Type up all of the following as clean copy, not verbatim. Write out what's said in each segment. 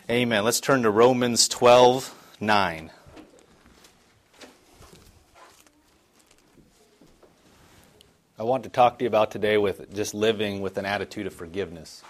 Amen. Let's turn to Romans 12:9. I want to talk to you about today with just living with an attitude of forgiveness.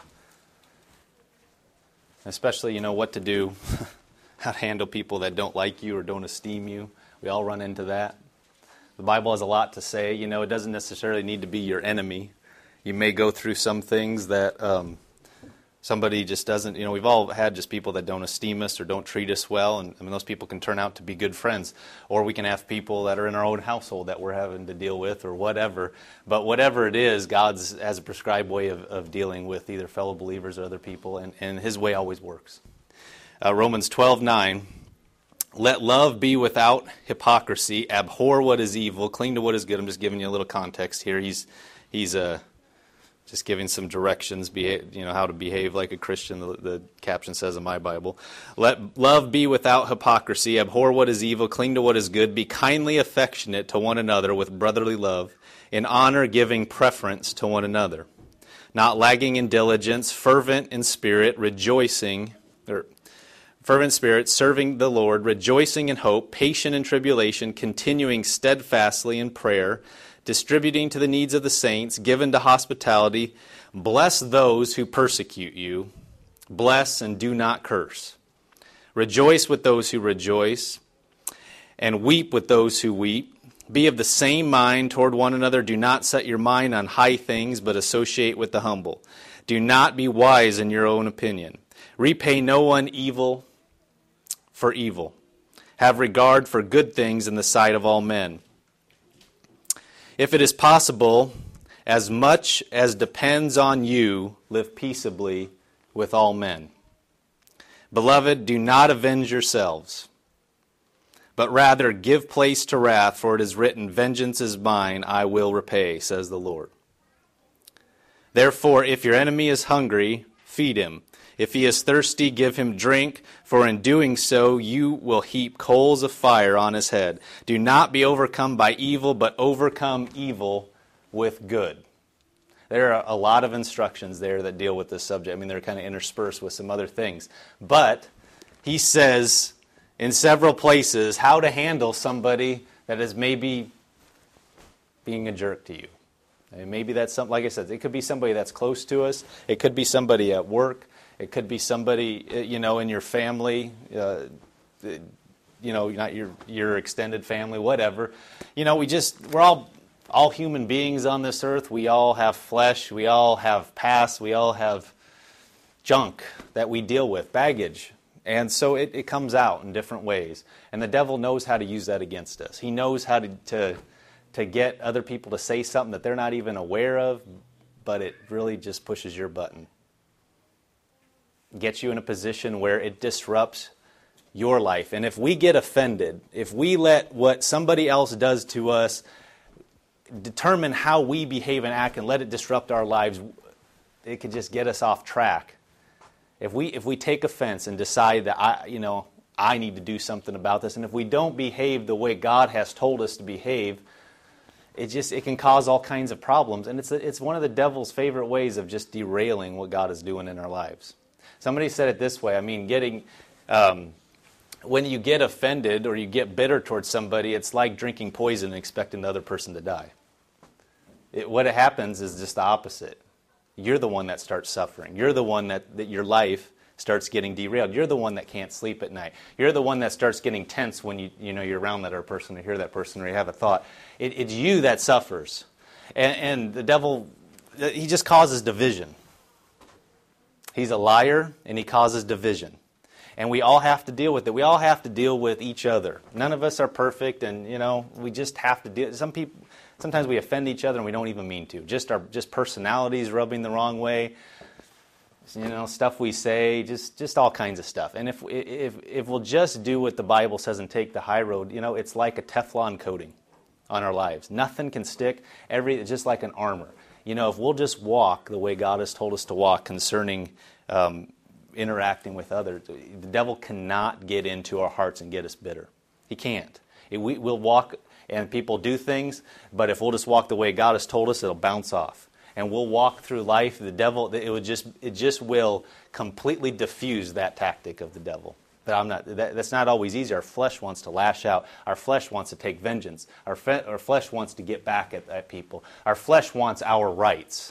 Especially, what to do, how to handle people that don't like you or don't esteem you. We all run into that. The Bible has a lot to say. It doesn't necessarily need to be your enemy. You may go through some things that somebody just doesn't, we've all had just people that don't esteem us or don't treat us well, and those people can turn out to be good friends. Or we can have people that are in our own household that we're having to deal with or whatever. But whatever it is, God has a prescribed way of dealing with either fellow believers or other people, and His way always works. Romans 12:9, let love be without hypocrisy, abhor what is evil, cling to what is good. I'm just giving you a little context here. He's just giving some directions, how to behave like a Christian, the caption says in my Bible. Let love be without hypocrisy, abhor what is evil, cling to what is good, be kindly affectionate to one another with brotherly love, in honor giving preference to one another, not lagging in diligence, fervent in spirit, serving the Lord, rejoicing in hope, patient in tribulation, continuing steadfastly in prayer, distributing to the needs of the saints, given to hospitality. Bless those who persecute you. Bless and do not curse. Rejoice with those who rejoice, and weep with those who weep. Be of the same mind toward one another. Do not set your mind on high things, but associate with the humble. Do not be wise in your own opinion. Repay no one evil for evil. Have regard for good things in the sight of all men. If it is possible, as much as depends on you, live peaceably with all men. Beloved, do not avenge yourselves, but rather give place to wrath, for it is written, vengeance is mine, I will repay, says the Lord. Therefore, if your enemy is hungry, feed him. If he is thirsty, give him drink, for in doing so you will heap coals of fire on his head. Do not be overcome by evil, but overcome evil with good. There are a lot of instructions there that deal with this subject. They're kind of interspersed with some other things. But he says in several places how to handle somebody that is maybe being a jerk to you. And maybe that's something, like I said, it could be somebody that's close to us. It could be somebody at work. It could be somebody, in your family, not your extended family, whatever. We're all human beings on this earth. We all have flesh. We all have past. We all have junk that we deal with, baggage. And so it comes out in different ways. And the devil knows how to use that against us. He knows how to get other people to say something that they're not even aware of, but it really just pushes your button. Gets you in a position where it disrupts your life. And if we get offended, if we let what somebody else does to us determine how we behave and act and let it disrupt our lives, it could just get us off track. If we take offense and decide that I need to do something about this, and if we don't behave the way God has told us to behave, it can cause all kinds of problems. And it's one of the devil's favorite ways of just derailing what God is doing in our lives. Somebody said it this way, when you get offended or you get bitter towards somebody, it's like drinking poison and expecting the other person to die. What happens is just the opposite. You're the one that starts suffering. You're the one that your life starts getting derailed. You're the one that can't sleep at night. You're the one that starts getting tense when you're around that other person or hear that person or you have a thought. It's you that suffers. And the devil, he just causes division. He's a liar, and he causes division. And we all have to deal with it. We all have to deal with each other. None of us are perfect, and, we just have to deal. Sometimes we offend each other, and we don't even mean to. Just personalities rubbing the wrong way. Stuff we say, just all kinds of stuff. And if we'll just do what the Bible says and take the high road, it's like a Teflon coating on our lives. Nothing can stick. It's just like an armor. If we'll just walk the way God has told us to walk concerning interacting with others, the devil cannot get into our hearts and get us bitter. He can't. We'll walk and people do things, but if we'll just walk the way God has told us, it'll bounce off. and we'll walk through life. The devil, it just will completely diffuse that tactic of the devil. But that's not always easy. Our flesh wants to lash out. Our flesh wants to take vengeance. Our flesh wants to get back at people. Our flesh wants our rights.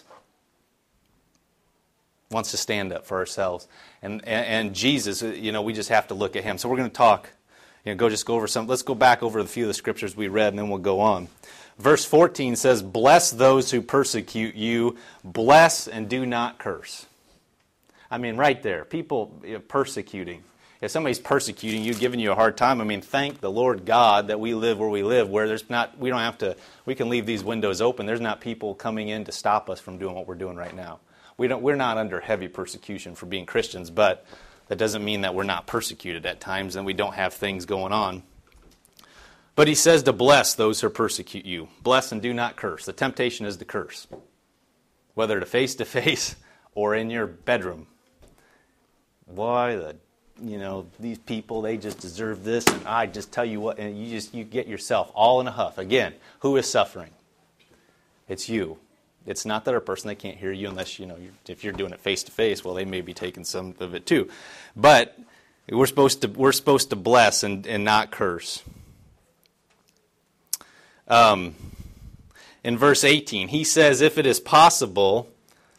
Wants to stand up for ourselves. And Jesus, we just have to look at him. So we're going to talk, go over some. Let's go back over a few of the scriptures we read, and then we'll go on. Verse 14 says, "Bless those who persecute you. Bless and do not curse." I mean, right there, people persecuting. If somebody's persecuting you, giving you a hard time, thank the Lord God that we live where we live, where we can leave these windows open. There's not people coming in to stop us from doing what we're doing right now. We're not under heavy persecution for being Christians, but that doesn't mean that we're not persecuted at times and we don't have things going on. But he says to bless those who persecute you. Bless and do not curse. The temptation is to curse, whether to face or in your bedroom. Why these people, they just deserve this, and I just tell you what, and you get yourself all in a huff. Again, who is suffering? It's you. It's not the other person. They can't hear you unless, if you're doing it face to face, well, they may be taking some of it too. But we're supposed to bless and not curse. In verse 18, he says, "If it is possible,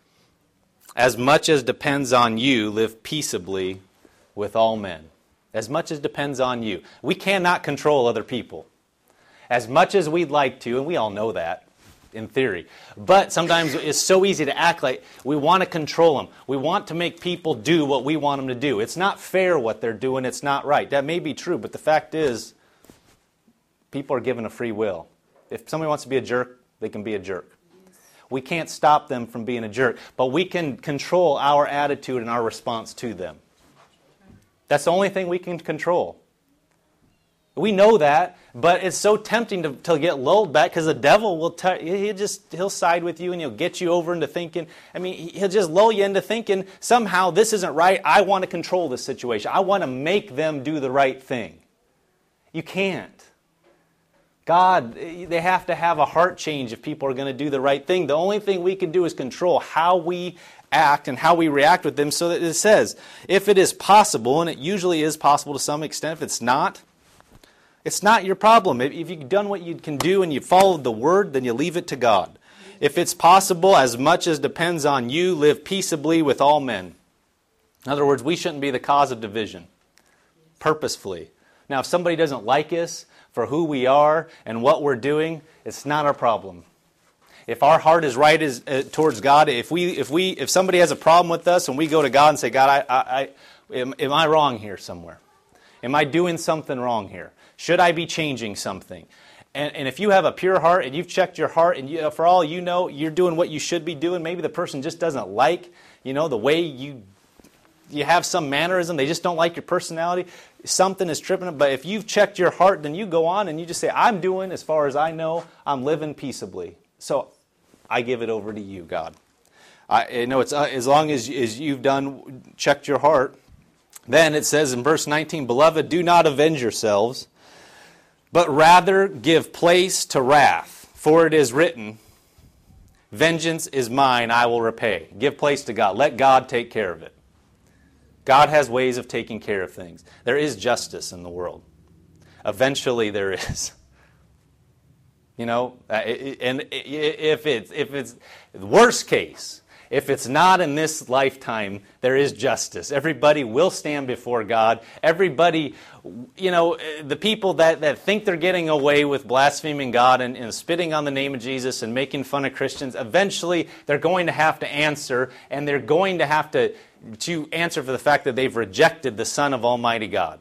as much as depends on you, live peaceably with all men." As much as depends on you. We cannot control other people. As much as we'd like to, and we all know that in theory. But sometimes it's so easy to act like we want to control them. We want to make people do what we want them to do. It's not fair what they're doing. It's not right. That may be true, but the fact is, people are given a free will. If somebody wants to be a jerk, they can be a jerk. We can't stop them from being a jerk, but we can control our attitude and our response to them. That's the only thing we can control. We know that, but it's so tempting to get lulled back because the devil will he'll side with you and he'll get you over into thinking. He'll just lull you into thinking somehow this isn't right. I want to control this situation. I want to make them do the right thing. You can't. God, they have to have a heart change if people are going to do the right thing. The only thing we can do is control how we act and how we react with them, so that it says, if it is possible, and it usually is possible to some extent. If it's not your problem. If you've done what you can do and you followed the word, then you leave it to God. If it's possible, as much as depends on you, live peaceably with all men. In other words, we shouldn't be the cause of division, purposefully. Now, if somebody doesn't like us for who we are and what we're doing, it's not our problem. If our heart is right towards God, if somebody has a problem with us and we go to God and say, God, am I wrong here somewhere? Am I doing something wrong here? Should I be changing something? And if you have a pure heart and you've checked your heart and for all you know, you're doing what you should be doing, maybe the person just doesn't like, the way you have some mannerism, they just don't like your personality, something is tripping them. But if you've checked your heart, then you go on and you just say, I'm doing, as far as I know, I'm living peaceably. So I give it over to you, God. I know it's as long as you've checked your heart. Then it says in verse 19, Beloved, do not avenge yourselves, but rather give place to wrath. For it is written, Vengeance is mine, I will repay. Give place to God. Let God take care of it. God has ways of taking care of things. There is justice in the world. Eventually there is. And if it's worst case, if it's not in this lifetime, there is justice. Everybody will stand before God. Everybody, the people that think they're getting away with blaspheming God and spitting on the name of Jesus and making fun of Christians, eventually they're going to have to answer, and they're going to have to answer for the fact that they've rejected the Son of Almighty God.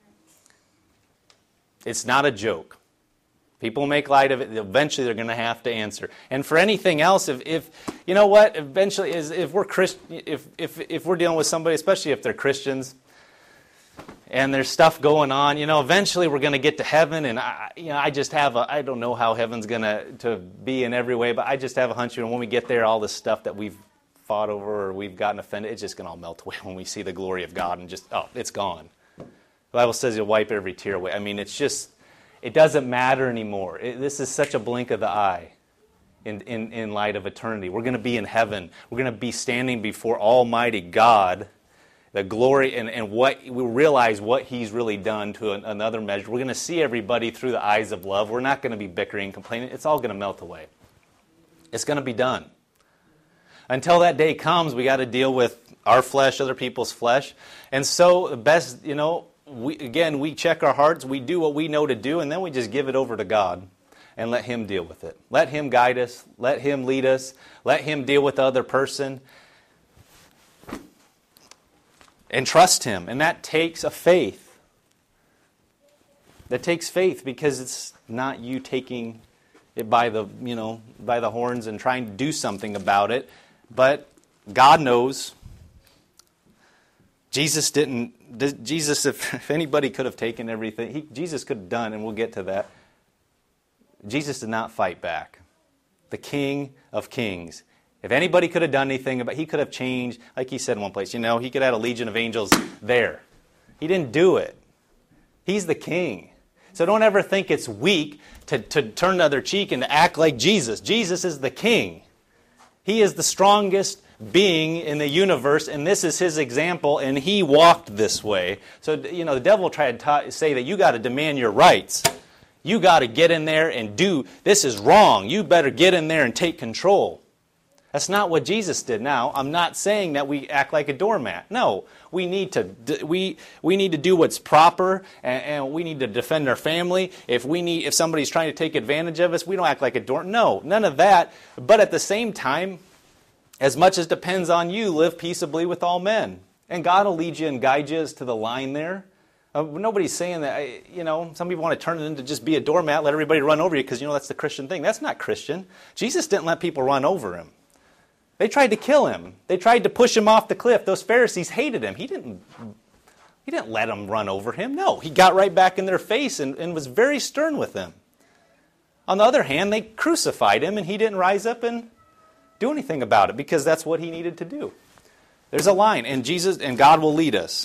It's not a joke. People make light of it. Eventually, they're going to have to answer. And for anything else, if you know what, eventually, if we're dealing with somebody, especially if they're Christians, and there's stuff going on, eventually we're going to get to heaven, and I just have I don't know how heaven's going to be in every way, but I just have a hunch. And when we get there, all this stuff that we've fought over or we've gotten offended, it's just going to all melt away when we see the glory of God, and it's gone. The Bible says He'll wipe every tear away. It's just. It doesn't matter anymore. This is such a blink of the eye. in light of eternity. We're going to be in heaven. We're going to be standing before Almighty God, the glory, and what we realize what He's really done to another measure. We're going to see everybody through the eyes of love. We're not going to be bickering, complaining. It's all going to melt away. It's going to be done. Until that day comes, we got to deal with our flesh, other people's flesh. And so the best, we check our hearts, we do what we know to do, and then we just give it over to God and let Him deal with it. Let Him guide us. Let Him lead us. Let Him deal with the other person. And trust Him. And that takes a faith. That takes faith, because it's not you taking it by the horns and trying to do something about it. But God knows. Jesus didn't. Jesus, if anybody could have taken everything, Jesus could have done, and we'll get to that. Jesus did not fight back. The King of Kings. If anybody could have done anything, He could have changed, like He said in one place, He could have had a legion of angels there. He didn't do it. He's the King. So don't ever think it's weak to turn the other cheek and to act like Jesus. Jesus is the King. He is the strongest being in the universe, and this is His example, and He walked this way. So, the devil tried to say that you got to demand your rights. You got to get in there and this is wrong. You better get in there and take control. That's not what Jesus did. Now, I'm not saying that we act like a doormat. No, we need to do what's proper, and we need to defend our family. If somebody's trying to take advantage of us, we don't act like a door. No, none of that. But at the same time, as much as depends on you, live peaceably with all men. And God will lead you and guide you as to the line there. Nobody's saying that, some people want to turn it into just be a doormat, let everybody run over you because, that's the Christian thing. That's not Christian. Jesus didn't let people run over Him. They tried to kill Him. They tried to push Him off the cliff. Those Pharisees hated Him. He didn't let them run over Him. No, He got right back in their face and was very stern with them. On the other hand, they crucified Him, and He didn't rise up and do anything about it because that's what He needed to do. There's a line, and God will lead us.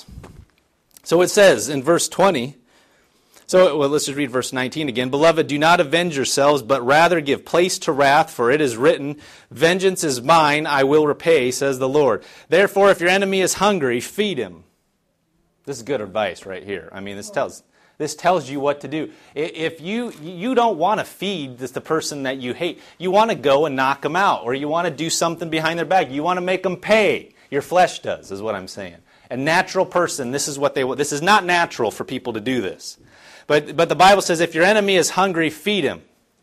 So it says in verse 20, let's just read verse 19 again. Beloved, do not avenge yourselves, but rather give place to wrath, for it is written, vengeance is mine, I will repay, says the Lord. Therefore, if your enemy is hungry, feed him. This is good advice right here. This tells you what to do. If you don't want to feed the person that you hate, you want to go and knock them out, or you want to do something behind their back. You want to make them pay. Your flesh does, is what I'm saying. A natural person, this is what they want. This is not natural for people to do this. But the Bible says, if your enemy is hungry, feed him.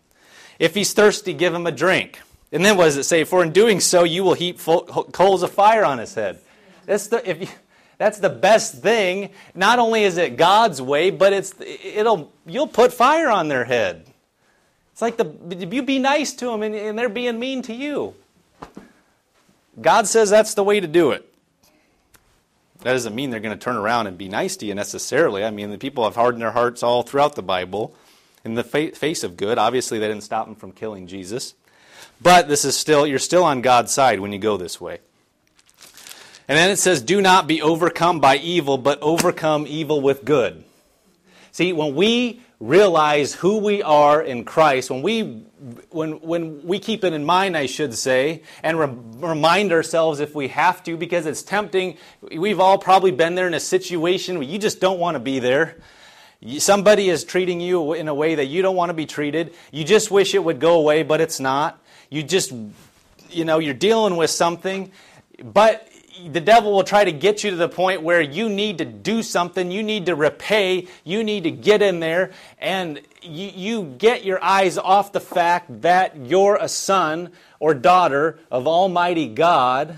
If he's thirsty, give him a drink. And then what does it say? For in doing so, you will heap coals of fire on his head. That's the best thing. Not only is it God's way, but you'll put fire on their head. It's like you be nice to them, and they're being mean to you. God says that's the way to do it. That doesn't mean they're going to turn around and be nice to you necessarily. The people have hardened their hearts all throughout the Bible in the face of good. Obviously, they didn't stop them from killing Jesus. But you're still on God's side when you go this way. And then it says, do not be overcome by evil, but overcome evil with good. See, when we realize who we are in Christ, when we keep it in mind, I should say, and remind ourselves if we have to, because it's tempting. We've all probably been there in a situation where you just don't want to be there. Somebody is treating you in a way that you don't want to be treated. You just wish it would go away, but it's not. You're dealing with something, but the devil will try to get you to the point where you need to do something, you need to repay, you need to get in there, and you get your eyes off the fact that you're a son or daughter of Almighty God,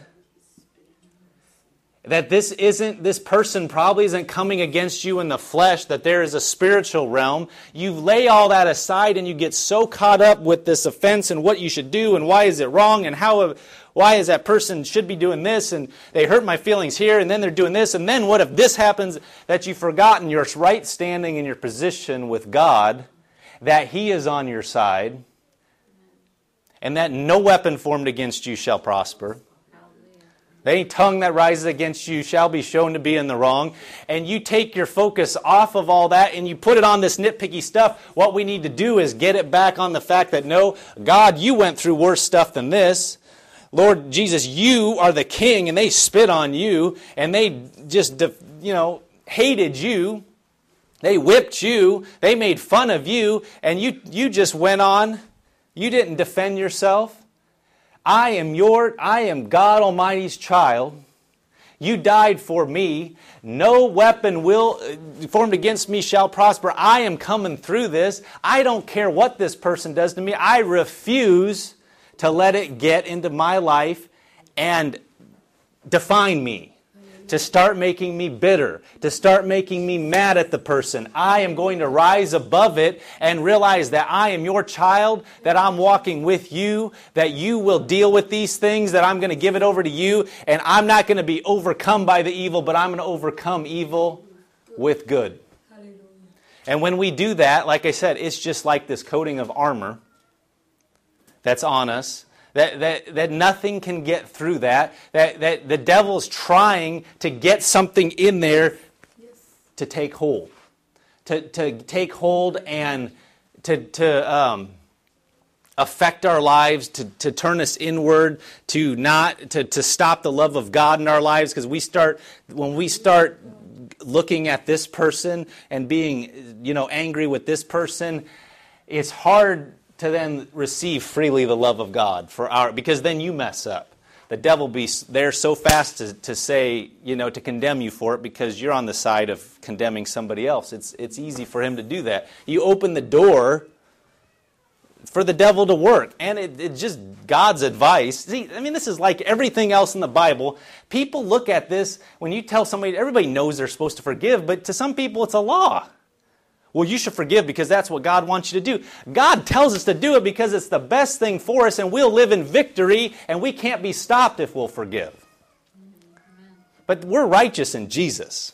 that this person probably isn't coming against you in the flesh, that there is a spiritual realm. You lay all that aside and you get so caught up with this offense and what you should do and why is it wrong and why is that person should be doing this and they hurt my feelings here and then they're doing this and then what if this happens, that you've forgotten your right standing in your position with God, that He is on your side, and that no weapon formed against you shall prosper. Any tongue that rises against you shall be shown to be in the wrong. And you take your focus off of all that and you put it on this nitpicky stuff. What we need to do is get it back on the fact that, no, God, you went through worse stuff than this. Lord Jesus, you are the king, and they spit on you, and they just, hated you. They whipped you. They made fun of you, and you just went on. You didn't defend yourself. I am God Almighty's child. You died for me. No weapon formed against me shall prosper. I am coming through this. I don't care what this person does to me. I refuse to let it get into my life and define me, to start making me bitter, to start making me mad at the person. I am going to rise above it and realize that I am your child, that I'm walking with you, that you will deal with these things, that I'm going to give it over to you, and I'm not going to be overcome by the evil, but I'm going to overcome evil with good. Hallelujah. And when we do that, like I said, it's just like this coating of armor that's on us. That nothing can get through that the devil's trying to get something in there to take hold. To take hold and to affect our lives, to turn us inward, to stop the love of God in our lives. Because when we start looking at this person and being angry with this person, it's hard to then receive freely the love of God because then you mess up. The devil be there so fast to say, to condemn you for it because you're on the side of condemning somebody else. It's easy for him to do that. You open the door for the devil to work, and it's just God's advice. See, this is like everything else in the Bible. People look at this when you tell somebody, everybody knows they're supposed to forgive, but to some people it's a law. Well, you should forgive because that's what God wants you to do. God tells us to do it because it's the best thing for us, and we'll live in victory, and we can't be stopped if we'll forgive. But we're righteous in Jesus.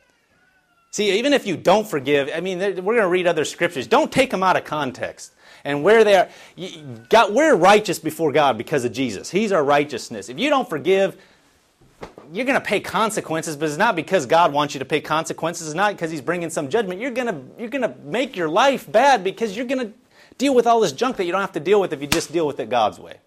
See, even if you don't forgive, we're going to read other scriptures. Don't take them out of context. And where they are, we're righteous before God because of Jesus. He's our righteousness. If you don't forgive, you're going to pay consequences, but it's not because God wants you to pay consequences. It's not because He's bringing some judgment. You're going to make your life bad because you're going to deal with all this junk that you don't have to deal with if you just deal with it God's way.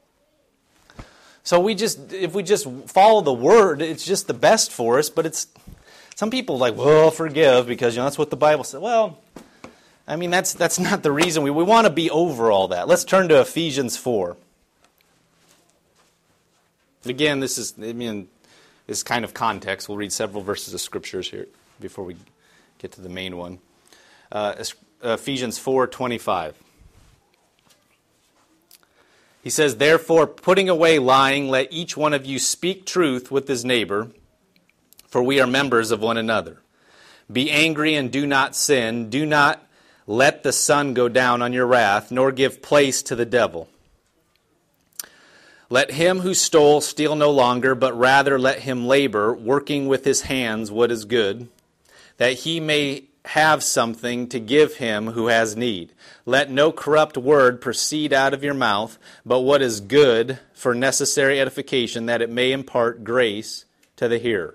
So if we just follow the Word, it's just the best for us. But some people are like, well, forgive because that's what the Bible says. Well, that's not the reason. We want to be over all that. Let's turn to Ephesians 4. Again, this is kind of context. We'll read several verses of scriptures here before we get to the main one. Ephesians 4:25. He says, "Therefore, putting away lying, let each one of you speak truth with his neighbor, for we are members of one another. Be angry and do not sin. Do not let the sun go down on your wrath, nor give place to the devil. Let him who stole steal no longer, but rather let him labor, working with his hands what is good, that he may have something to give him who has need. Let no corrupt word proceed out of your mouth, but what is good for necessary edification, that it may impart grace to the hearer."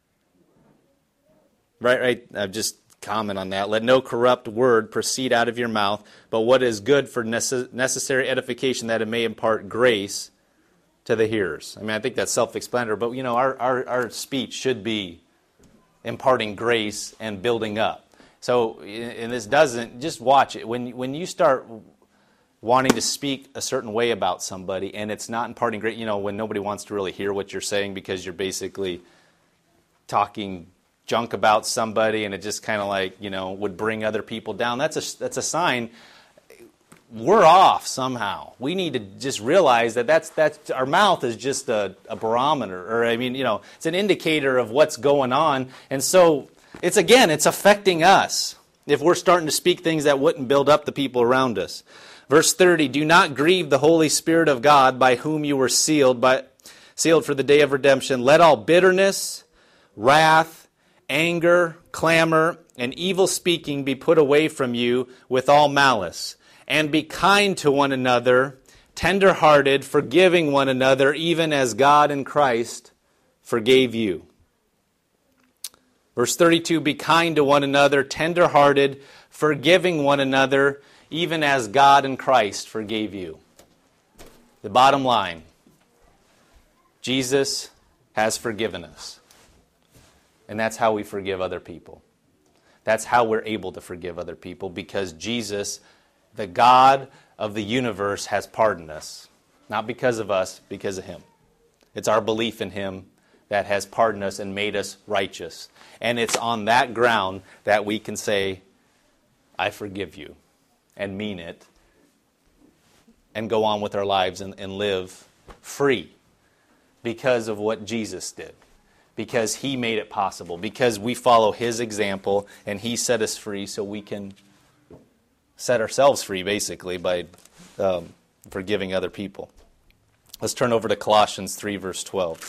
Right. I've just comment on that. Let no corrupt word proceed out of your mouth, but what is good for necessary edification, that it may impart grace to the hearers. I think that's self-explanatory, but our speech should be imparting grace and building up. So, and this doesn't, just watch it. When you start wanting to speak a certain way about somebody and it's not imparting grace, when nobody wants to really hear what you're saying because you're basically talking junk about somebody and it just kind of would bring other people down, that's a sign we're off somehow. We need to just realize that that's our mouth is just a barometer, or it's an indicator of what's going on. And so it's affecting us if we're starting to speak things that wouldn't build up the people around us. Verse 30, "Do not grieve the Holy Spirit of God, by whom you were sealed for the day of redemption. Let all bitterness, wrath, anger, clamor, and evil speaking be put away from you with all malice. And be kind to one another, tender-hearted, forgiving one another, even as God in Christ forgave you. Verse 32, be kind to one another, tender-hearted, forgiving one another, even as God in Christ forgave you. The bottom line, Jesus has forgiven us. And that's how we forgive other people. That's how we're able to forgive other people, because Jesus, the God of the universe, has pardoned us. Not because of us, because of Him. It's our belief in Him that has pardoned us and made us righteous. And it's on that ground that we can say, I forgive you, and mean it, and go on with our lives and live free because of what Jesus did. Because He made it possible. Because we follow His example, and He set us free, so we can set ourselves free, basically, by forgiving other people. Let's turn over to Colossians 3, verse 12.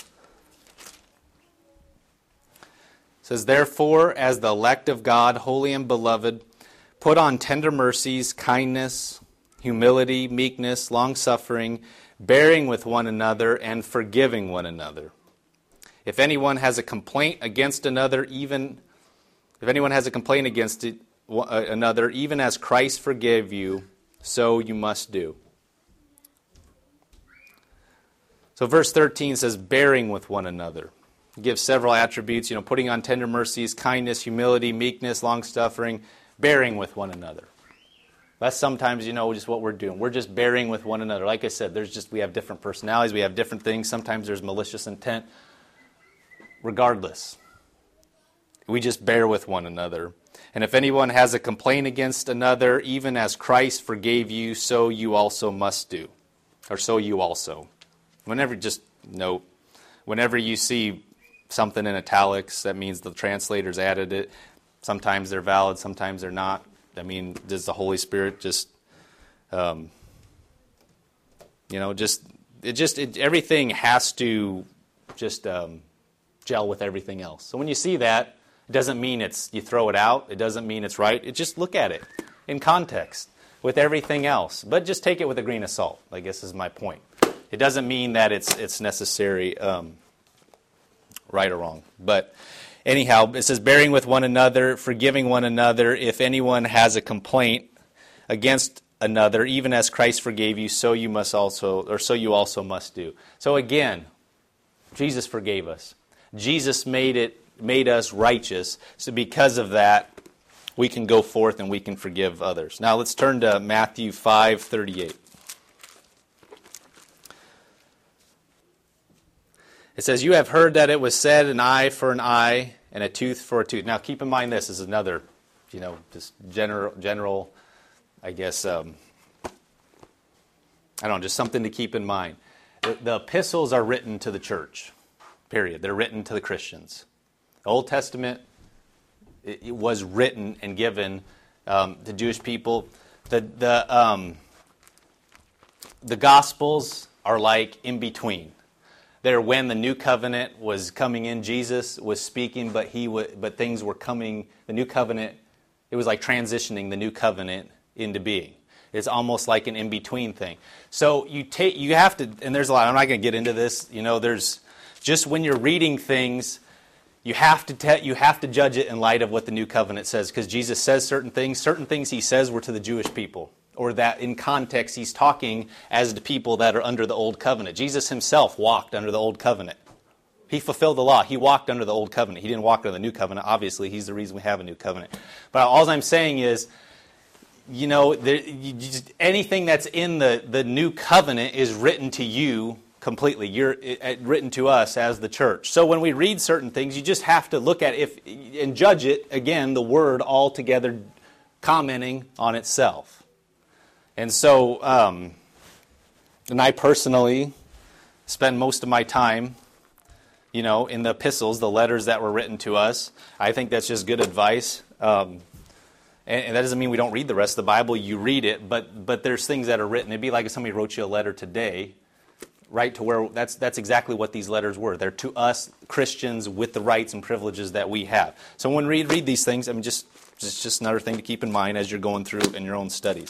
It says, therefore, as the elect of God, holy and beloved, put on tender mercies, kindness, humility, meekness, long-suffering, bearing with one another, and forgiving one another. If anyone has a complaint against another, even as Christ forgave you, so you must do. So verse 13 says, bearing with one another. It gives several attributes, putting on tender mercies, kindness, humility, meekness, long-suffering, bearing with one another. That's sometimes, just what we're doing. We're just bearing with one another. Like I said, we have different personalities, we have different things. Sometimes there's malicious intent. Regardless, we just bear with one another. And if anyone has a complaint against another, even as Christ forgave you, so you also must do. Or so you also. Whenever you see something in italics, that means the translators added it. Sometimes they're valid, sometimes they're not. Does the Holy Spirit everything has to just gel with everything else. So when you see that, it doesn't mean you throw it out. It doesn't mean it's right. It just look at it in context with everything else. But just take it with a grain of salt, I guess is my point. It doesn't mean that it's necessary, right or wrong. But anyhow, it says bearing with one another, forgiving one another. If anyone has a complaint against another, even as Christ forgave you, so you also must do. So again, Jesus forgave us. Jesus made us righteous. So because of that, we can go forth and we can forgive others. Now let's turn to Matthew 5:38. It says, you have heard that it was said, an eye for an eye and a tooth for a tooth. Now keep in mind this is another, just general, I guess, just something to keep in mind. The epistles are written to the church, period. They're written to the Christians. The Old Testament, it was written and given to Jewish people. The Gospels are like in between. They're when the new covenant was coming in. Jesus was speaking, but things were coming. The new covenant, it was like transitioning the new covenant into being. It's almost like an in-between thing. So you have to, and there's a lot. I'm not going to get into this. There's just when you're reading things, you have to judge it in light of what the new covenant says, because Jesus says certain things. Certain things He says were to the Jewish people, or that in context He's talking as to people that are under the old covenant. Jesus Himself walked under the old covenant. He fulfilled the law. He walked under the old covenant. He didn't walk under the new covenant. Obviously, He's the reason we have a new covenant. But all I'm saying is, anything that's in the new covenant is written to you completely. You're written to us as the church. So when we read certain things, you just have to look at and judge it, again, the word altogether commenting on itself. And so, and I personally spend most of my time, in the epistles, the letters that were written to us. I think that's just good advice. And that doesn't mean we don't read the rest of the Bible. You read it, but there's things that are written. It'd be like if somebody wrote you a letter today, right, to where that's exactly what these letters were. They're to us, Christians, with the rights and privileges that we have. So when we read these things, it's just another thing to keep in mind as you're going through in your own studies.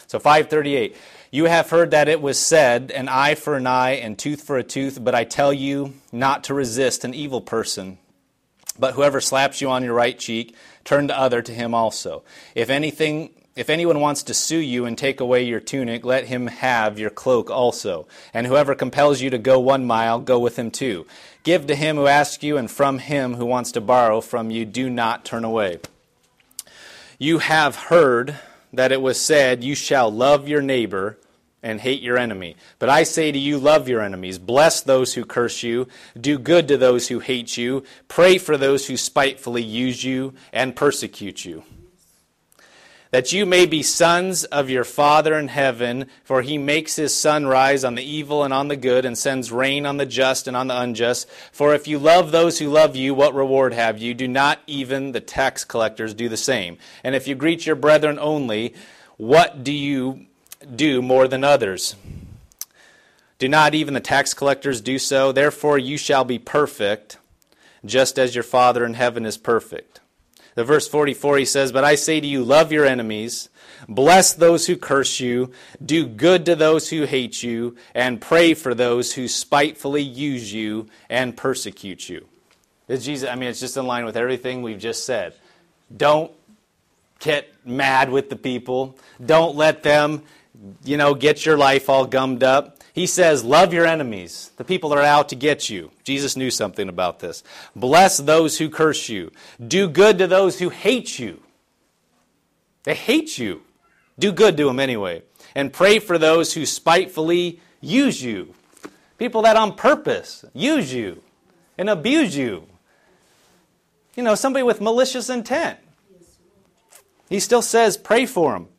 So 5:38, you have heard that it was said, an eye for an eye and tooth for a tooth, but I tell you not to resist an evil person. But whoever slaps you on your right cheek, turn the other to him also. If anyone wants to sue you and take away your tunic, let him have your cloak also. And whoever compels you to go 1 mile, go with him 2. Give to him who asks you, and from him who wants to borrow from you, do not turn away. You have heard that it was said, you shall love your neighbor and hate your enemy. But I say to you, love your enemies. Bless those who curse you. Do good to those who hate you. Pray for those who spitefully use you and persecute you, that you may be sons of your Father in heaven, for he makes his sun rise on the evil and on the good, and sends rain on the just and on the unjust. For if you love those who love you, what reward have you? Do not even the tax collectors do the same? And if you greet your brethren only, what do you do more than others? Do not even the tax collectors do so? Therefore you shall be perfect, just as your Father in heaven is perfect. The verse 44, he says, but I say to you, love your enemies, bless those who curse you, do good to those who hate you, and pray for those who spitefully use you and persecute you. It's just in line with everything we've just said. Don't get mad with the people. Don't let them, get your life all gummed up. He says, love your enemies, the people that are out to get you. Jesus knew something about this. Bless those who curse you. Do good to those who hate you. They hate you. Do good to them anyway. And pray for those who spitefully use you. People that on purpose use you and abuse you. Somebody with malicious intent. He still says, pray for them.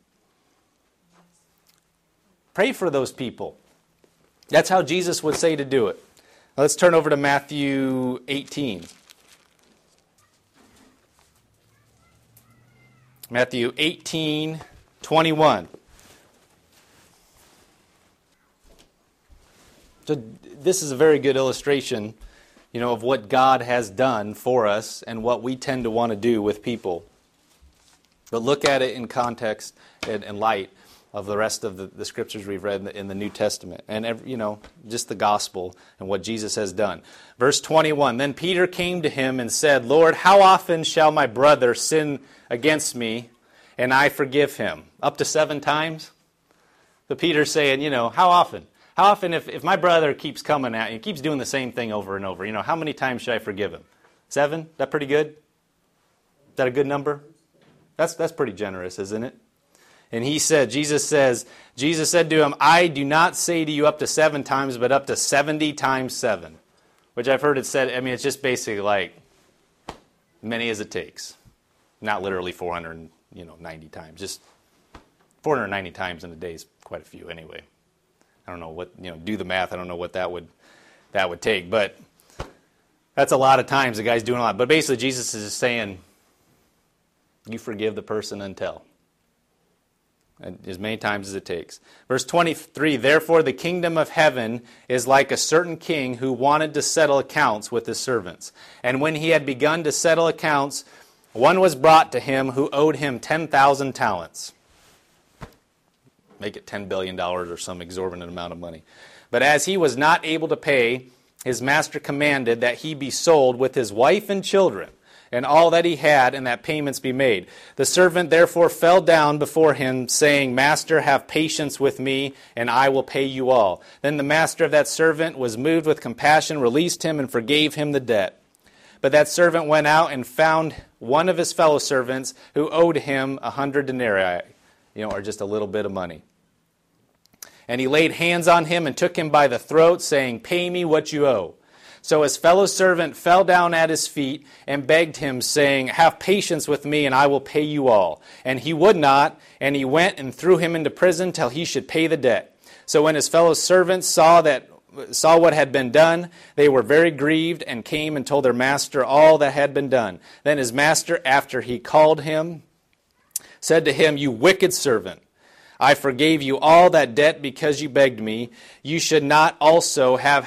Pray for those people. That's how Jesus would say to do it. Now let's turn over to Matthew 18. Matthew 18:21. So this is a very good illustration, of what God has done for us and what we tend to want to do with people. But look at it in context and light of the rest of the scriptures we've read in the New Testament. And, just the gospel and what Jesus has done. Verse 21, then Peter came to him and said, Lord, how often shall my brother sin against me and I forgive him? Up to 7 times? So Peter's saying, how often? How often if my brother keeps coming at you, keeps doing the same thing over and over, how many times should I forgive him? 7? That pretty good? Is that a good number? That's pretty generous, isn't it? And Jesus said to him, I do not say to you up to 7 times, but up to 70 times 7. Which I've heard it said, it's just basically like many as it takes. Not literally 490 times. Just 490 times in a day is quite a few anyway. I don't know what, do the math. I don't know what that would take. But that's a lot of times the guy's doing a lot. But basically Jesus is just saying, you forgive the person until. As many times as it takes. Verse 23, therefore the kingdom of heaven is like a certain king who wanted to settle accounts with his servants. And when he had begun to settle accounts, one was brought to him who owed him 10,000 talents. Make it $10 billion or some exorbitant amount of money. But as he was not able to pay, his master commanded that he be sold with his wife and children, and all that he had, and that payments be made. The servant therefore fell down before him, saying, Master, have patience with me, and I will pay you all. Then the master of that servant was moved with compassion, released him, and forgave him the debt. But that servant went out and found one of his fellow servants who owed him 100 denarii, or just a little bit of money. And he laid hands on him and took him by the throat, saying, Pay me what you owe. So his fellow servant fell down at his feet and begged him, saying, Have patience with me, and I will pay you all. And he would not, and he went and threw him into prison till he should pay the debt. So when his fellow servants saw what had been done, they were very grieved, and came and told their master all that had been done. Then his master, after he called him, said to him, You wicked servant, I forgave you all that debt because you begged me. You should not also have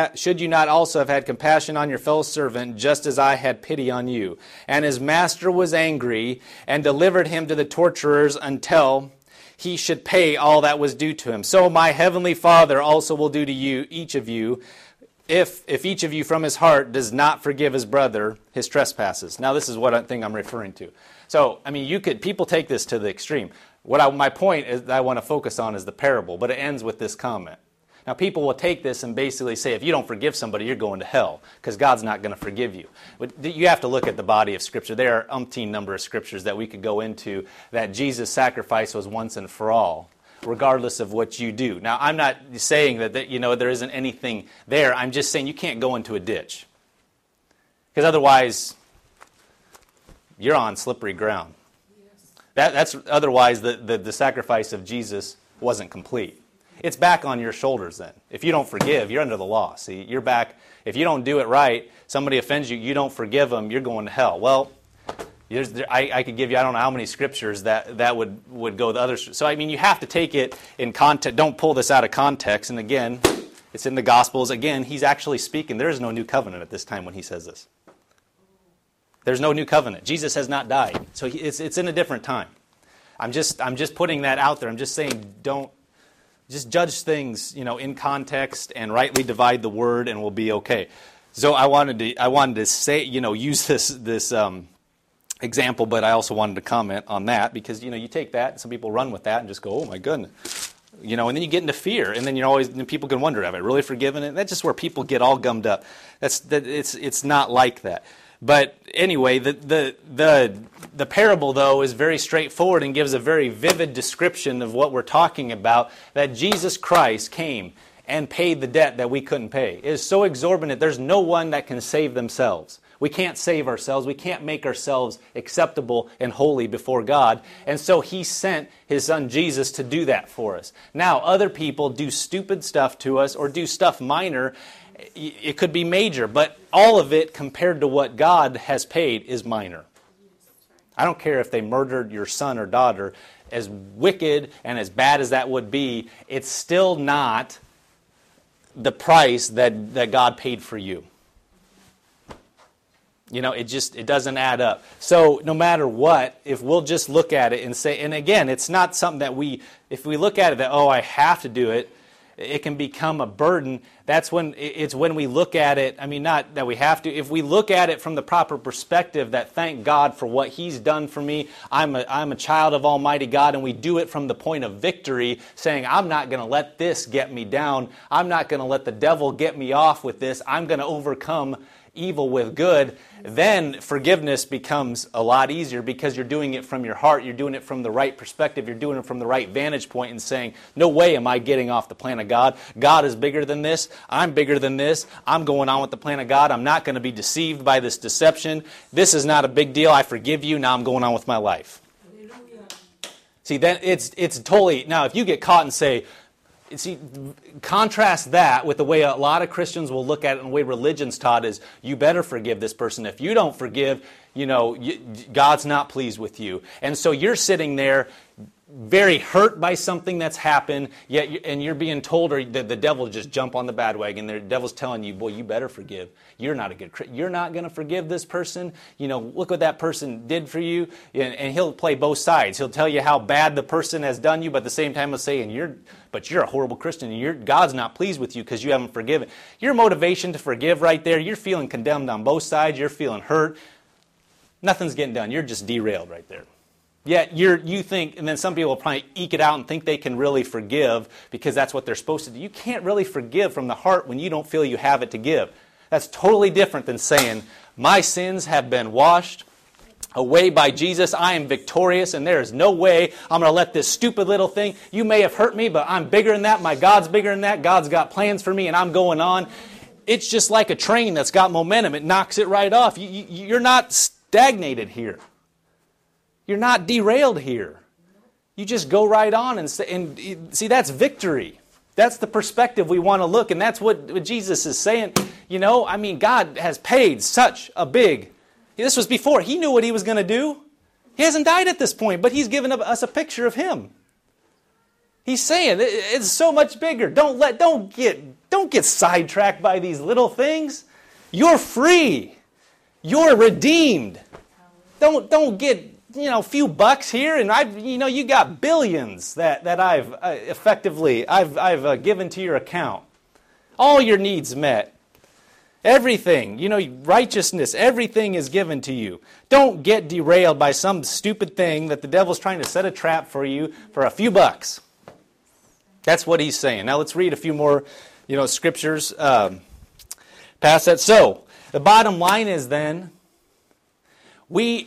had compassion on your fellow servant, just as I had pity on you? And his master was angry and delivered him to the torturers until he should pay all that was due to him. So my heavenly Father also will do to you, each of you, if each of you from his heart does not forgive his brother his trespasses. Now this is what I think I'm referring to. So, I mean, people take this to the extreme. My point is that I want to focus on is the parable, but it ends with this comment. Now, people will take this and basically say, if you don't forgive somebody, you're going to hell, because God's not going to forgive you. But you have to look at the body of Scripture. There are umpteen number of Scriptures that we could go into that Jesus' sacrifice was once and for all, regardless of what you do. Now, I'm not saying that there isn't anything there. I'm just saying you can't go into a ditch, because otherwise you're on slippery ground. That's otherwise the sacrifice of Jesus wasn't complete. It's back on your shoulders then. If you don't forgive, you're under the law. See, you're back. If you don't do it right, somebody offends you, you don't forgive them, you're going to hell. Well, I could give you, I don't know how many scriptures that would go the other. So, I mean, you have to take it in context. Don't pull this out of context. And again, it's in the Gospels. Again, he's actually speaking. There is no new covenant at this time when he says this. There's no new covenant. Jesus has not died. So it's in a different time. I'm just putting that out there. I'm just saying don't just judge things, in context and rightly divide the word, and we'll be okay. So I wanted to say, use this example, but I also wanted to comment on that because you take that, and some people run with that and just go, oh my goodness, and then you get into fear, and then people can wonder, have I really forgiven it? That's just where people get all gummed up. It's not like that. But anyway, the parable, though, is very straightforward and gives a very vivid description of what we're talking about, that Jesus Christ came and paid the debt that we couldn't pay. It is so exorbitant, there's no one that can save themselves. We can't save ourselves. We can't make ourselves acceptable and holy before God. And so he sent his son Jesus to do that for us. Now, other people do stupid stuff to us or do stuff minor. It could be major, but all of it compared to what God has paid is minor. I don't care if they murdered your son or daughter. As wicked and as bad as that would be, it's still not the price that God paid for you. It doesn't add up. So no matter what, if we'll just look at it and say, and again, it's not something that if we look at it that, I have to do it, it can become a burden. That's when we look at it, not that we have to, if we look at it from the proper perspective that thank God for what he's done for me, I'm a child of Almighty God, and we do it from the point of victory, saying I'm not going to let this get me down, I'm not going to let the devil get me off with this, I'm going to overcome evil with good, then forgiveness becomes a lot easier because you're doing it from your heart, you're doing it from the right perspective, you're doing it from the right vantage point and saying, no way am I getting off the plan of God. God is bigger than this. I'm bigger than this. I'm going on with the plan of God. I'm not going to be deceived by this deception. This is not a big deal. I forgive you. Now I'm going on with my life. Hallelujah. See, then it's totally, now if you get caught and say, contrast that with the way a lot of Christians will look at it and the way religion's taught is, you better forgive this person. If you don't forgive, God's not pleased with you. And so you're sitting there very hurt by something that's happened, and you're being told, or the devil just jump on the bandwagon. The devil's telling you, boy, you better forgive. You're not going to forgive this person. Look what that person did for you. And he'll play both sides. He'll tell you how bad the person has done you, but at the same time he'll say, you're a horrible Christian, and God's not pleased with you because you haven't forgiven. Your motivation to forgive right there, you're feeling condemned on both sides. You're feeling hurt. Nothing's getting done. You're just derailed right there. Yet you think, and then some people will probably eke it out and think they can really forgive because that's what they're supposed to do. You can't really forgive from the heart when you don't feel you have it to give. That's totally different than saying, my sins have been washed away by Jesus. I am victorious, and there is no way I'm going to let this stupid little thing, you may have hurt me, but I'm bigger than that. My God's bigger than that. God's got plans for me, and I'm going on. It's just like a train that's got momentum. It knocks it right off. You're not stagnated here. You're not derailed here. You just go right on and see, that's victory. That's the perspective we want to look, and that's what Jesus is saying. God has paid such a big. This was before. He knew what he was going to do. He hasn't died at this point, but he's given us a picture of him. He's saying it's so much bigger. Don't get sidetracked by these little things. You're free. You're redeemed. Don't get few bucks here, and you got billions that I've effectively given to your account. All your needs met. Everything, righteousness, everything is given to you. Don't get derailed by some stupid thing that the devil's trying to set a trap for you for a few bucks. That's what he's saying. Now let's read a few more, scriptures past that. So, the bottom line is then, we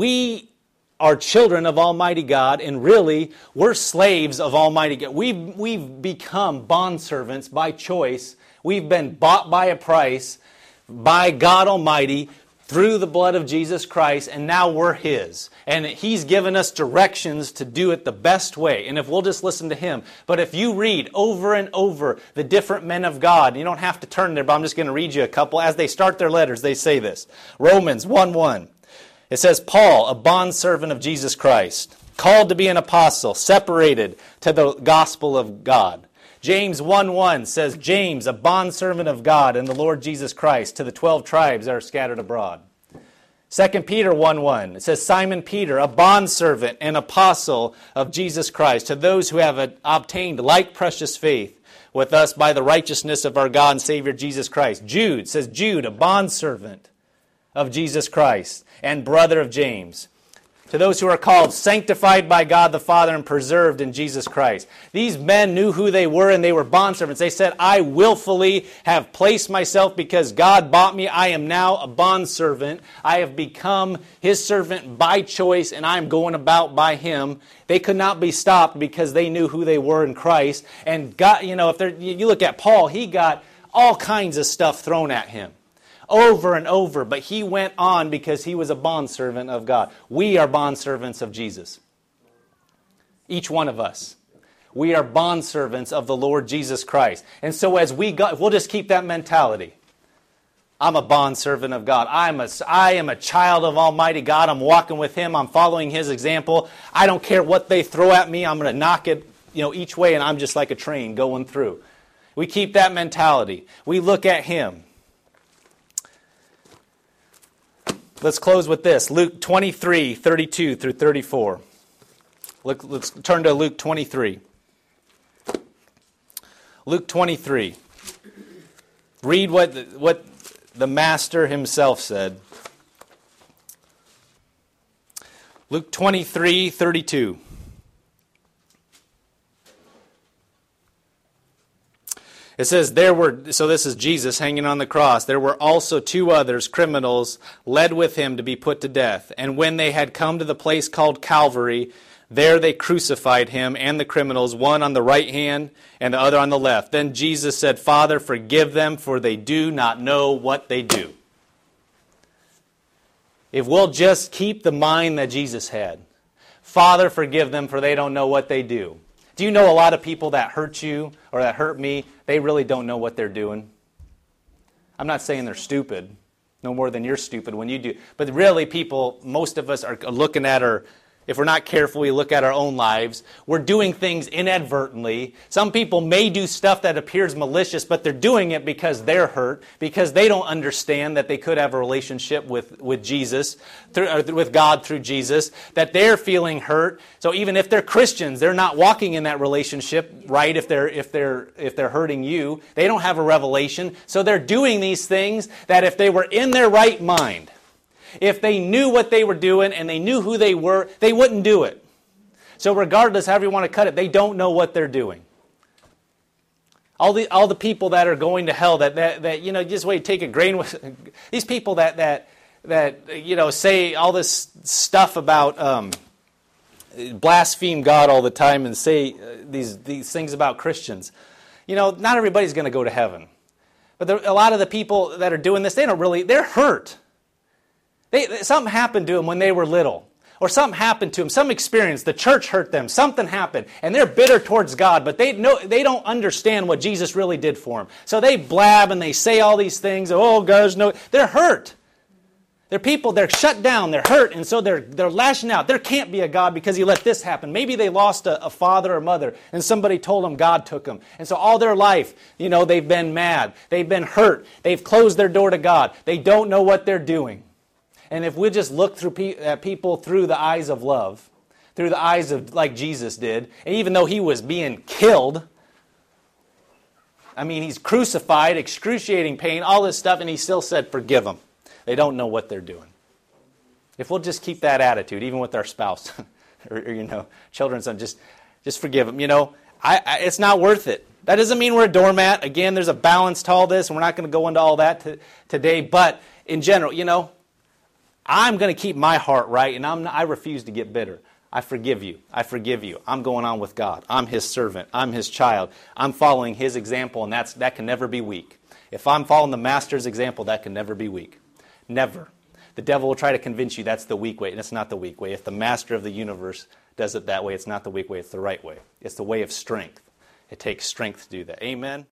are children of Almighty God, and really, we're slaves of Almighty God. We've become bondservants by choice. We've been bought by a price by God Almighty through the blood of Jesus Christ, and now we're His. And He's given us directions to do it the best way, and if we'll just listen to Him. But if you read over and over the different men of God, you don't have to turn there, but I'm just going to read you a couple. As they start their letters, they say this. Romans 1:1. It says, Paul, a bondservant of Jesus Christ, called to be an apostle, separated to the gospel of God. James 1:1 says, James, a bondservant of God and the Lord Jesus Christ, to the 12 tribes that are scattered abroad. 2 Peter 1:1, it says, Simon Peter, a bondservant and apostle of Jesus Christ, to those who have obtained like precious faith with us by the righteousness of our God and Savior Jesus Christ. Jude says, Jude, a bondservant of Jesus Christ and brother of James. To those who are called, sanctified by God the Father and preserved in Jesus Christ. These men knew who they were, and they were bondservants. They said, I willfully have placed myself because God bought me. I am now a bondservant. I have become His servant by choice, and I am going about by Him. They could not be stopped because they knew who they were in Christ. And God, if you look at Paul, he got all kinds of stuff thrown at him. Over and over, but he went on because he was a bondservant of God. We are bondservants of Jesus. Each one of us. We are bondservants of the Lord Jesus Christ. And so as we'll just keep that mentality. I'm a bondservant of God. I am a child of Almighty God. I'm walking with Him. I'm following His example. I don't care what they throw at me. I'm going to knock it, each way, and I'm just like a train going through. We keep that mentality. We look at Him. Let's close with this. Luke 23, 32 through 34. Let's turn to Luke 23. Luke 23. Read what the Master Himself said. Luke 23, 32. It says, so this is Jesus hanging on the cross, there were also two others, criminals, led with Him to be put to death. And when they had come to the place called Calvary, there they crucified Him and the criminals, one on the right hand and the other on the left. Then Jesus said, Father, forgive them, for they do not know what they do. If we'll just keep the mind that Jesus had. Father, forgive them, for they don't know what they do. Do you know a lot of people that hurt you or that hurt me, they really don't know what they're doing? I'm not saying they're stupid, no more than you're stupid when you do. But really most of us are looking at if we're not careful, we look at our own lives. We're doing things inadvertently. Some people may do stuff that appears malicious, but they're doing it because they're hurt, because they don't understand that they could have a relationship with Jesus, with God through Jesus, that they're feeling hurt. So even if they're Christians, they're not walking in that relationship right if they're hurting you. They don't have a revelation. So they're doing these things that if they were in their right mind, if they knew what they were doing and they knew who they were, they wouldn't do it. So regardless, however you want to cut it, they don't know what they're doing. All the people that are going to hell, that just wait, take a grain with these people that say all this stuff about blaspheme God all the time and say these things about Christians. Not everybody's going to go to heaven, but a lot of the people that are doing this, they're hurt. Something happened to them when they were little. Or something happened to them. Some experience. The church hurt them. Something happened. And they're bitter towards God. But they don't understand what Jesus really did for them. So they blab and they say all these things. Oh, guys, no. They're hurt. They're shut down. They're hurt. And so they're lashing out. There can't be a God because He let this happen. Maybe they lost a father or mother. And somebody told them God took them. And so all their life, they've been mad. They've been hurt. They've closed their door to God. They don't know what they're doing. And if we just look at people through the eyes of love, through the eyes of like Jesus did, and even though he was being killed, I mean, he's crucified, excruciating pain, all this stuff, and he still said, forgive them. They don't know what they're doing. If we'll just keep that attitude, even with our spouse, or children, son, just forgive them. It's not worth it. That doesn't mean we're a doormat. Again, there's a balance to all this, and we're not going to go into all that today. But in general, I'm going to keep my heart right, and I refuse to get bitter. I forgive you. I forgive you. I'm going on with God. I'm his servant. I'm his child. I'm following his example, and that can never be weak. If I'm following the master's example, that can never be weak. Never. The devil will try to convince you that's the weak way, and it's not the weak way. If the master of the universe does it that way, it's not the weak way, it's the right way. It's the way of strength. It takes strength to do that. Amen.